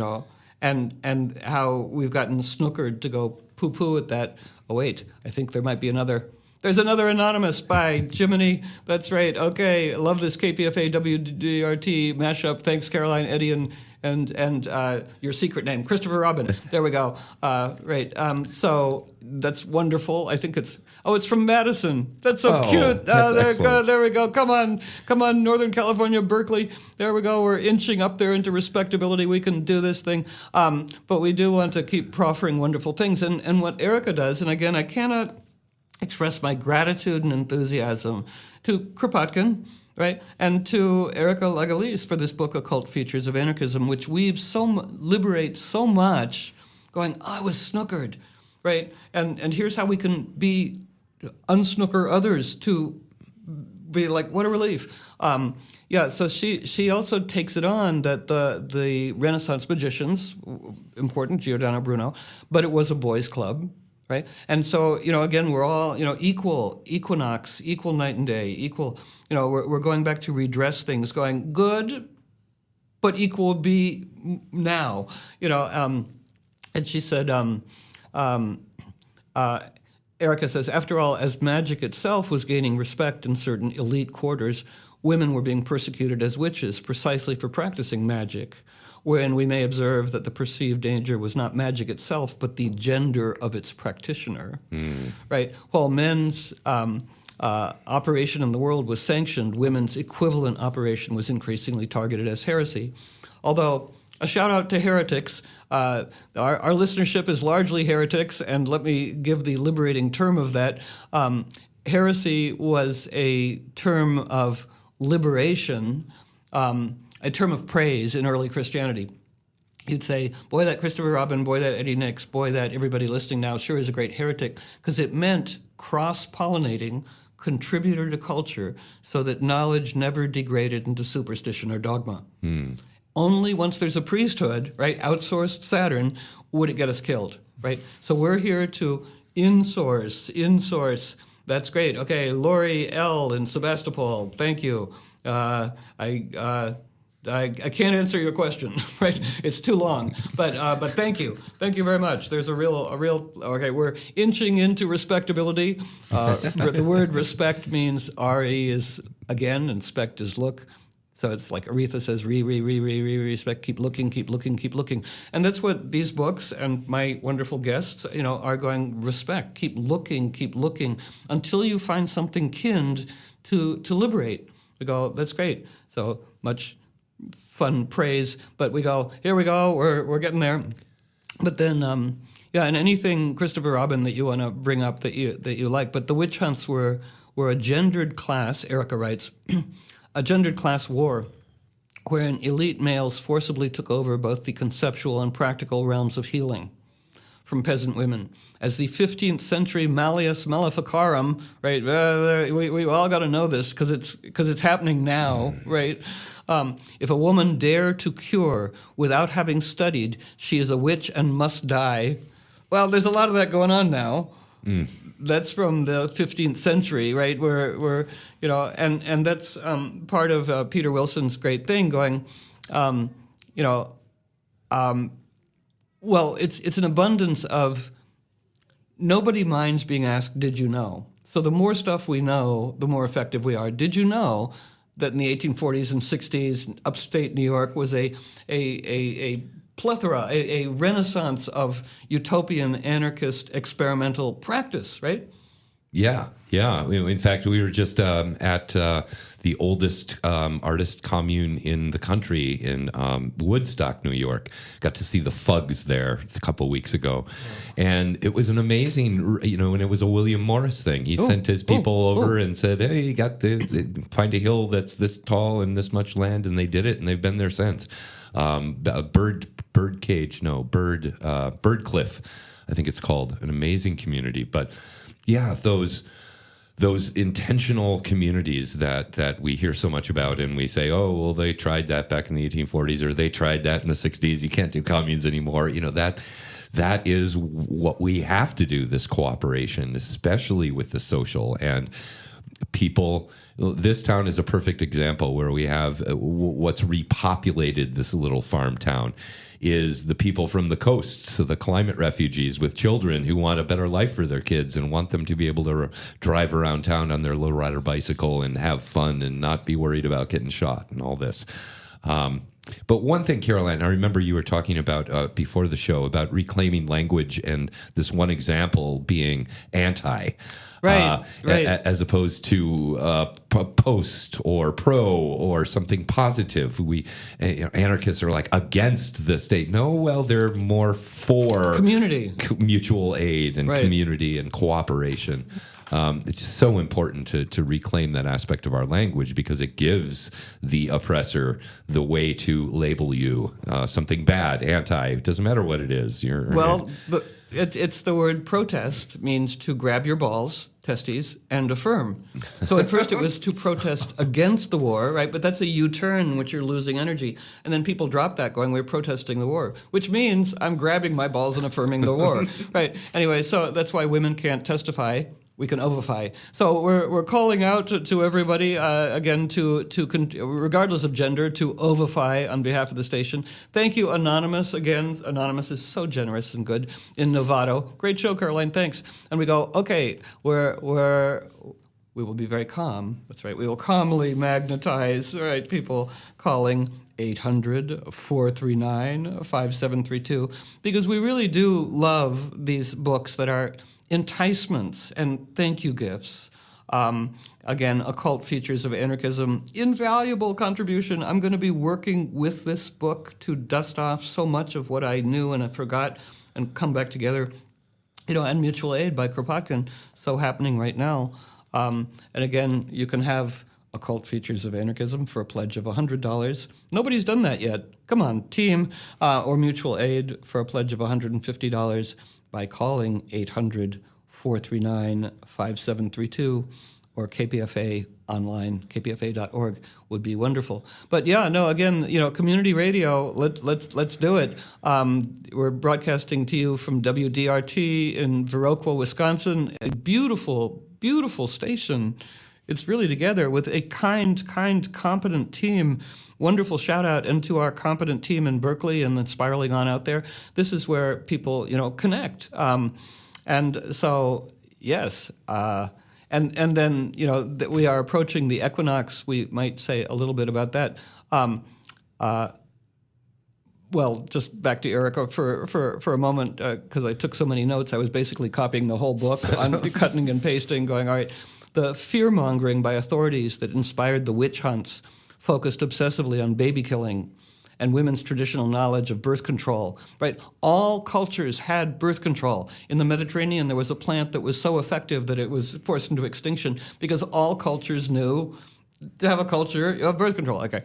and how we've gotten snookered to go poo-poo at that. Oh, wait, I think there might be another. There's another anonymous by Jiminy. That's right. Okay, I love this KPFA WDRT mashup. Thanks, Caroline, Eddie, and your secret name, Christopher Robin. There we go. Right. So that's wonderful. I think it's from Madison. That's so cute. That's there we go. Come on, Northern California, Berkeley. There we go. We're inching up there into respectability. We can do this thing. But we do want to keep proffering wonderful things. And what Erica does, and again, I cannot express my gratitude and enthusiasm to Kropotkin, right, and to Erica Lagalis for this book, Occult Features of Anarchism, which weaves liberates so much, going, I was snookered, right, and here's how we can unsnooker others to be like, what a relief. So she also takes it on that the Renaissance magicians, important, Giordano Bruno, but it was a boys' club. Right, and so again, we're all equal, equinox, equal night and day, equal. We're going back to redress things, going good, but equal would be now. And she said, Erica says, after all, as magic itself was gaining respect in certain elite quarters, women were being persecuted as witches precisely for practicing magic, wherein we may observe that the perceived danger was not magic itself, but the gender of its practitioner. Right? While men's operation in the world was sanctioned, women's equivalent operation was increasingly targeted as heresy. Although, a shout out to heretics. Our listenership is largely heretics, and let me give the liberating term of that. Heresy was a term of liberation, a term of praise in early Christianity. You'd say, boy, that Christopher Robin, boy, that Eddie Nicks, boy, that everybody listening now sure is a great heretic, because it meant cross-pollinating, contributor to culture, so that knowledge never degraded into superstition or dogma. Only once there's a priesthood, right, outsourced Saturn, would it get us killed, right? So we're here to insource. That's great. Okay, Lori L. in Sebastopol, thank you. I can't answer your question, right? It's too long, but thank you very much. There's a real. Okay, we're inching into respectability. The word respect means re is again, and spect is look. So it's like Aretha says, respect. Keep looking, and that's what these books and my wonderful guests, are going. Respect. Keep looking until you find something kind to liberate. We go. That's great. So much fun praise, but we go, here we go, we're getting there. But then, and anything, Christopher Robin, that you want to bring up that you like. But the witch hunts were a gendered class, Erica writes, a gendered class war, wherein elite males forcibly took over both the conceptual and practical realms of healing from peasant women. As the 15th century Malleus Maleficarum, right? We all got to know this because it's happening now, right? If a woman dare to cure without having studied, she is a witch and must die. Well, there's a lot of that going on now. That's from the 15th century, right? Where and that's part of Peter Wilson's great thing. Going, well, it's an abundance of nobody minds being asked, "Did you know?" So the more stuff we know, the more effective we are. Did you know that in the 1840s and 60s, upstate New York was a plethora, a renaissance of utopian, anarchist, experimental practice, right? Yeah. In fact, we were just at the oldest artist commune in the country in Woodstock, New York. Got to see the Fugs there a couple of weeks ago. And it was an amazing, and it was a William Morris thing. He sent his people over and said, hey, you got find a hill that's this tall and this much land. And they did it, and they've been there since. Bird Cliff, I think it's called, an amazing community. But yeah, those intentional communities that we hear so much about, and we say, oh, well, they tried that back in the 1840s, or they tried that in the 60s. You can't do communes anymore. That is what we have to do, this cooperation, especially with the social and people. This town is a perfect example where we have what's repopulated this little farm town is the people from the coast, so the climate refugees with children who want a better life for their kids and want them to be able to drive around town on their lowrider bicycle and have fun and not be worried about getting shot and all this. But one thing, Caroline, I remember you were talking about before the show about reclaiming language, and this one example being anti. Right. As opposed to post or pro or something positive. Anarchists are like against the state. No, well, they're more for community, mutual aid and community and cooperation. It's just so important to reclaim that aspect of our language, because it gives the oppressor the way to label you something bad, anti. It doesn't matter what it is. It's the word protest means to grab your balls, testes, and affirm. So at first it was to protest against the war, right? But that's a U-turn in which you're losing energy. And then people drop that going, we're protesting the war, which means I'm grabbing my balls and affirming the war, right? Anyway, so that's why women can't testify. We can ovify. So we're calling out to everybody, again, regardless of gender, to ovify on behalf of the station. Thank you, Anonymous. Again, Anonymous is so generous and good in Novato. Great show, Caroline. Thanks. And we go, okay, we will be very calm. That's right. We will calmly magnetize, right, people calling 800-439-5732, because we really do love these books that are enticements and thank you gifts. Again, Occult Features of Anarchism, invaluable contribution. I'm going to be working with this book to dust off so much of what I knew and I forgot and come back together. And Mutual Aid by Kropotkin, so happening right now. And again, you can have Occult Features of Anarchism for a pledge of $100. Nobody's done that yet. Come on, team. Or Mutual Aid for a pledge of $150 by calling 800-439-5732 or KPFA online, kpfa.org would be wonderful. But again, community radio, let's do it. We're broadcasting to you from WDRT in Viroqua, Wisconsin, a beautiful, beautiful station. It's really together with a kind, competent team. Wonderful shout out into our competent team in Berkeley and then spiraling on out there. This is where people, connect. And so, yes. And then, that we are approaching the equinox. We might say a little bit about that. Well, just back to Erica for a moment, because I took so many notes. I was basically copying the whole book, cutting and pasting, going, all right, the fear-mongering by authorities that inspired the witch hunts focused obsessively on baby killing and women's traditional knowledge of birth control, right? All cultures had birth control. In the Mediterranean, there was a plant that was so effective that it was forced into extinction because all cultures knew to have a culture of birth control. Okay.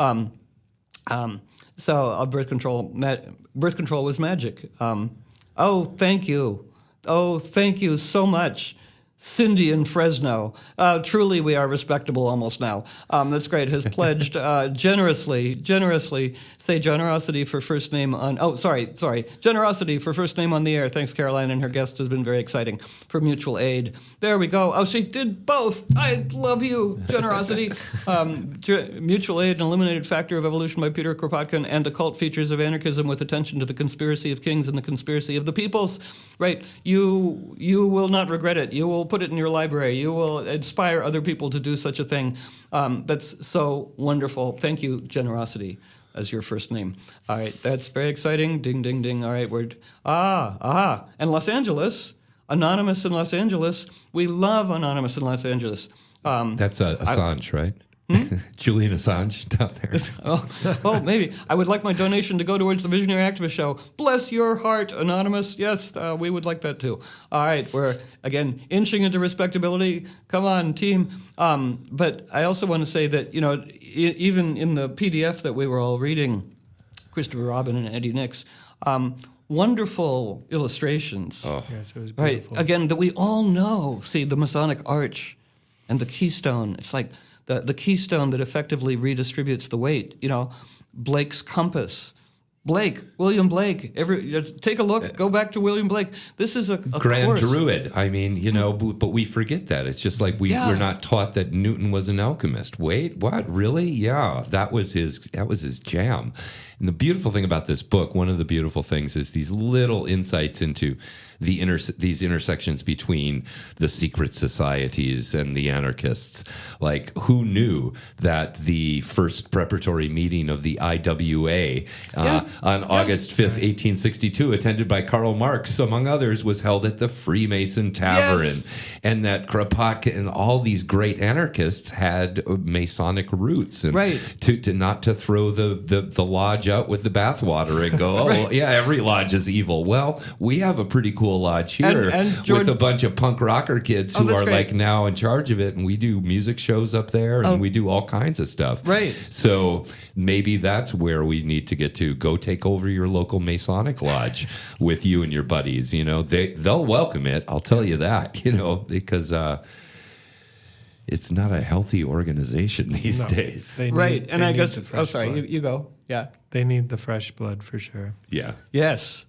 So birth control was magic. Thank you. Oh, thank you so much. Cindy in Fresno. Truly, we are respectable almost now. That's great. Has pledged generously. Say generosity for first name on. Oh, sorry. Generosity for first name on the air. Thanks, Caroline, and her guest has been very exciting for Mutual Aid. There we go. Oh, she did both. I love you, generosity. Mutual Aid, an eliminated factor of evolution by Peter Kropotkin, and Occult Features of Anarchism with attention to the conspiracy of kings and the conspiracy of the peoples. Right? You will not regret it. You will put it in your library. You will inspire other people to do such a thing. That's so wonderful. Thank you, generosity, as your first name. All right, that's very exciting. Ding, ding, ding. All right, and Los Angeles, Anonymous in Los Angeles. We love Anonymous in Los Angeles. That's Assange, right? Julian Assange down there. Well, maybe. I would like my donation to go towards the Visionary Activist Show. Bless your heart, Anonymous. Yes, we would like that too. All right, we're, again, inching into respectability. Come on, team. But I also want to say that, even in the PDF that we were all reading, Christopher Robin and Eddie Nix, wonderful illustrations. Oh. Yes, it was Right. beautiful. Again, that we all know. See, the Masonic arch and the keystone. It's like the keystone that effectively redistributes the weight. Blake's compass. William Blake. Take a look. Go back to William Blake. This is a Grand course. Druid. I mean, but we forget that. It's just like we're not taught that Newton was an alchemist. Wait, what? Really? Yeah, that was his jam. And the beautiful thing about this book, one of the beautiful things, is these little insights into these intersections between the secret societies and the anarchists. Like, who knew that the first preparatory meeting of the IWA on August 5th, 1862, attended by Karl Marx, among others, was held at the Freemason Tavern. Yes. And that Kropotkin and all these great anarchists had Masonic roots. And Right. to not to throw the lodge out with the bathwater and go, Right. yeah, every lodge is evil. Well, we have a pretty cool lodge here And with a bunch of punk rocker kids who that's are great. like now in charge of it, and we do music shows up there, and we do all kinds of stuff. Right. So maybe that's where we need to get to. Go take over your local Masonic lodge with you and your buddies. They'll welcome it. I'll tell you that. Because it's not a healthy organization these days. They Right. need- And they I need guess, the fresh sorry, blood. you go. Yeah. They need the fresh blood for sure. Yeah. Yes.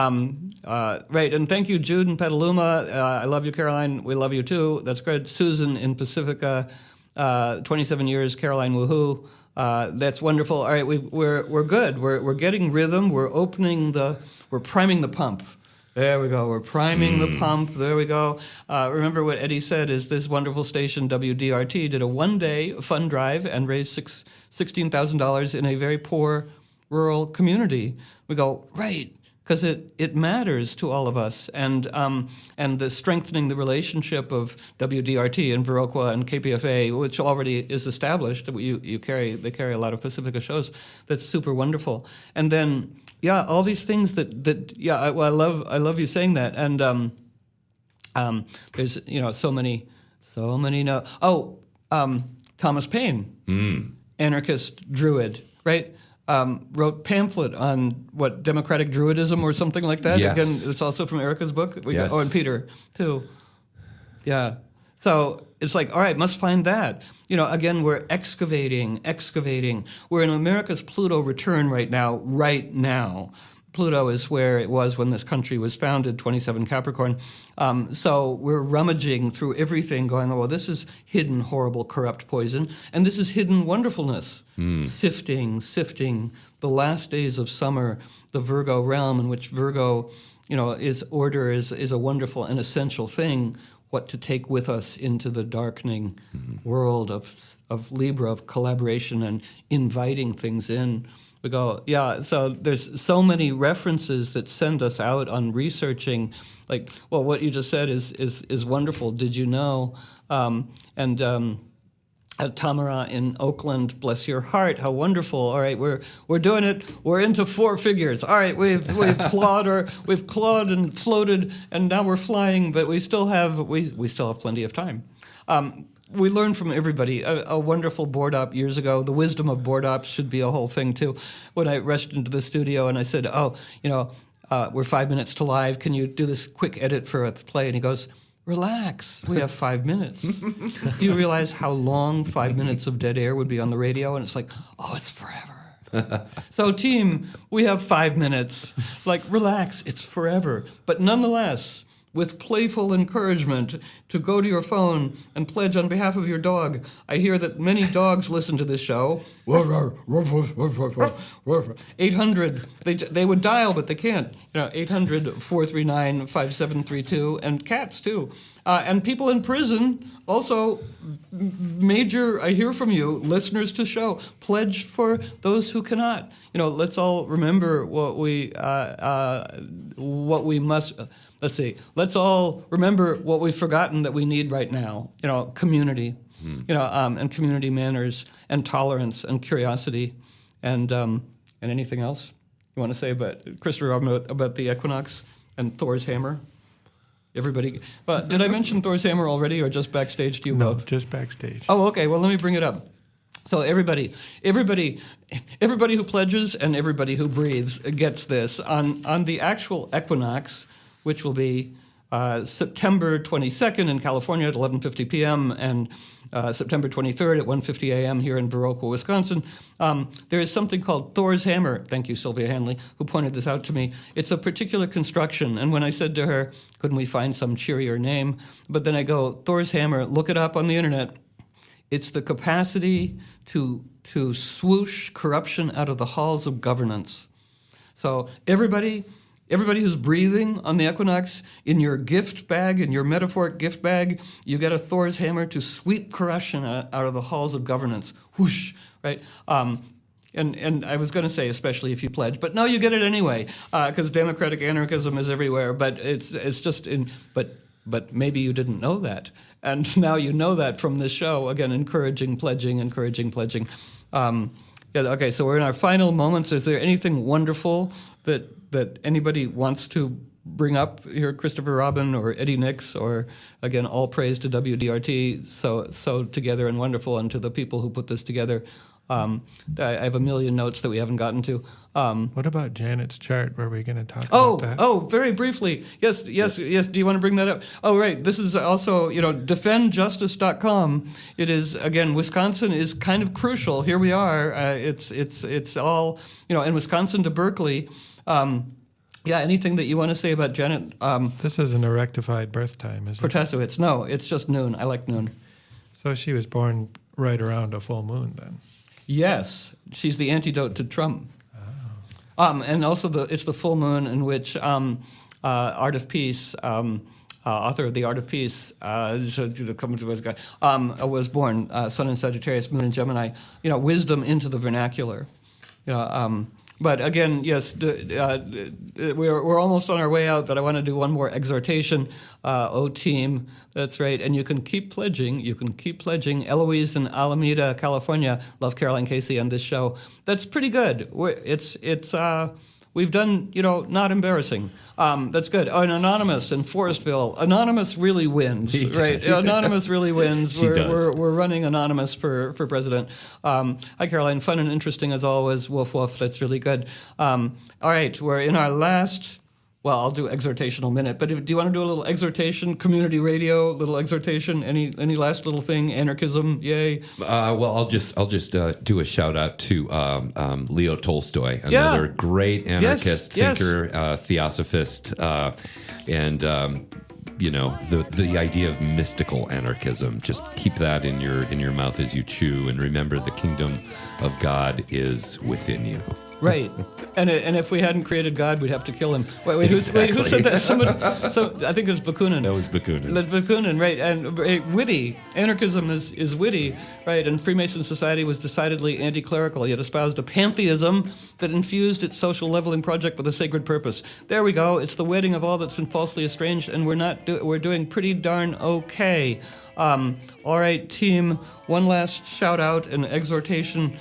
Right. And thank you, Jude and Petaluma. I love you, Caroline. We love you too. That's great. Susan in Pacifica, 27 years. Caroline, woohoo. That's wonderful. All right, we're good. We're getting rhythm. We're priming the pump. There we go. We're priming the pump. There we go. Remember what Eddie said is this wonderful station, WDRT, did a one-day fund drive and raised $16,000 in a very poor rural community. We go, right, because it matters to all of us. And the strengthening the relationship of WDRT and Viroqua and KPFA, which already is established. They carry a lot of Pacifica shows. That's super wonderful. And then, yeah, all these things I love you saying that. And there's so many. Thomas Paine, anarchist druid, right? Wrote pamphlet on democratic druidism or something like that. Yes. Again, it's also from Erica's book. Yes. And Peter too. Yeah. So it's like, all right, must find that. Again, we're excavating. We're in America's Pluto return right now. Pluto is where it was when this country was founded, 27 Capricorn. So we're rummaging through everything going, oh, well, this is hidden, horrible, corrupt poison, and this is hidden wonderfulness. Sifting, the last days of summer, the Virgo realm in which Virgo, is order, is a wonderful and essential thing, what to take with us into the darkening world of Libra, of collaboration and inviting things in. We go, yeah, so there's so many references that send us out on researching. Like, well, what you just said is wonderful. Did you know? Tamara in Oakland, bless your heart, how wonderful. All right, we're doing it. We're into four figures. All right, we've clawed and floated, and now we're flying, but we still have plenty of time. We learned from everybody. A wonderful board op years ago. The wisdom of board ops should be a whole thing too. When I rushed into the studio and I said, we're 5 minutes to live. Can you do this quick edit for a play? And he goes, relax. We have 5 minutes. Do you realize how long 5 minutes of dead air would be on the radio? And it's like, oh, it's forever. So team, we have 5 minutes. Like, relax, it's forever. But nonetheless, with playful encouragement to go to your phone and pledge on behalf of your dog. I hear that many dogs listen to this show. 800, they would dial, but they can't. 800-439-5732, and cats too. And people in prison, also major, I hear from you, listeners to show, pledge for those who cannot. let's all remember what we must. Let's see. Let's all remember what we've forgotten that we need right now. Community. And community manners and tolerance and curiosity, and anything else you want to say about Christopher Robin about the equinox and Thor's hammer? Everybody, did I mention Thor's hammer already, or just backstage to you No, both? just backstage. Oh, okay. Well, let me bring it up. So everybody who pledges and everybody who breathes gets this on the actual equinox, which will be September 22nd in California at 11:50 p.m. and September 23rd at 1:50 a.m. here in Viroqua, Wisconsin. There is something called Thor's hammer. Thank you, Sylvia Hanley, who pointed this out to me. It's a particular construction, and when I said to her, couldn't we find some cheerier name? But then I go, Thor's hammer, look it up on the internet. It's the capacity to swoosh corruption out of the halls of governance. So everybody who's breathing on the equinox, in your gift bag, in your metaphoric gift bag, you get a Thor's hammer to sweep corruption out of the halls of governance. Whoosh, right? And I was going to say, especially if you pledge, but no, you get it anyway, because democratic anarchism is everywhere. But it's just in. But maybe you didn't know that, and now you know that from this show. Again, encouraging pledging. Okay, so we're in our final moments. Is there anything wonderful that anybody wants to bring up here, Christopher Robin or Eddie Nix, or again, all praise to WDRT, so together and wonderful, and to the people who put this together. I have a million notes that we haven't gotten to. What about Janet's chart? Were we going to talk about that? Oh, very briefly. Yes. Do you want to bring that up? Oh, right. This is also, defendjustice.com. It is, again, Wisconsin is kind of crucial. Here we are. It's all, in Wisconsin to Berkeley. Anything that you want to say about Janet? This isn't a rectified birth time, is it? Protasiewicz. No, it's just noon. I like noon. So she was born right around a full moon then. Yes, she's the antidote to Trump. And also it's the full moon in which Art of Peace, author of The Art of Peace, was born. Sun in Sagittarius, Moon in Gemini. Wisdom into the vernacular. But again, yes, we're almost on our way out, but I want to do one more exhortation. team, that's right. And you can keep pledging. Eloise in Alameda, California. Love Caroline Casey on this show. That's pretty good. We've done, not embarrassing. That's good. Oh, and Anonymous in Forestville. Anonymous really wins, right? Anonymous really wins. We're running Anonymous for president. Hi, Caroline. Fun and interesting as always. Woof, woof. That's really good. All right. We're in our last... Well, I'll do exhortational minute, but do you want to do a little exhortation? Community radio, little exhortation. Any last little thing? Anarchism, yay! Well, I'll just do a shout out to Leo Tolstoy, another great anarchist thinker, theosophist, and the idea of mystical anarchism. Just keep that in your mouth as you chew, and remember the kingdom of God is within you. Right, and if we hadn't created God, we'd have to kill him. Wait, who said that? Somebody. So I think it was Bakunin. That was Bakunin. Bakunin, right? And witty. Anarchism is witty, right? And Freemason society was decidedly anti-clerical. Yet espoused a pantheism that infused its social leveling project with a sacred purpose. There we go. It's the wedding of all that's been falsely estranged, and we're doing pretty darn okay. All right, team. One last shout out and exhortation.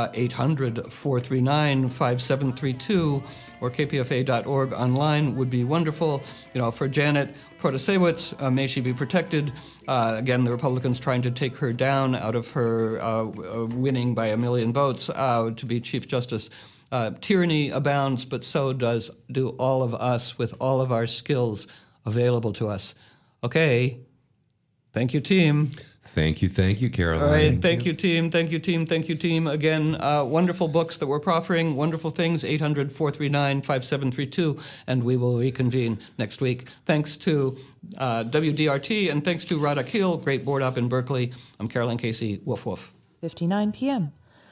800-439-5732 or kpfa.org online would be wonderful. For Janet Protasiewicz, may she be protected. Again, the Republicans trying to take her down out of her winning by 1 million votes to be Chief Justice. Tyranny abounds, but so do all of us with all of our skills available to us. Okay. Thank you, team. Thank you, Caroline. All right, thank you, team. Again, wonderful books that we're proffering, wonderful things, 800-439-5732, and we will reconvene next week. Thanks to WDRT, and thanks to Rada Keel, great board up in Berkeley. I'm Caroline Casey, woof woof. 59 p.m.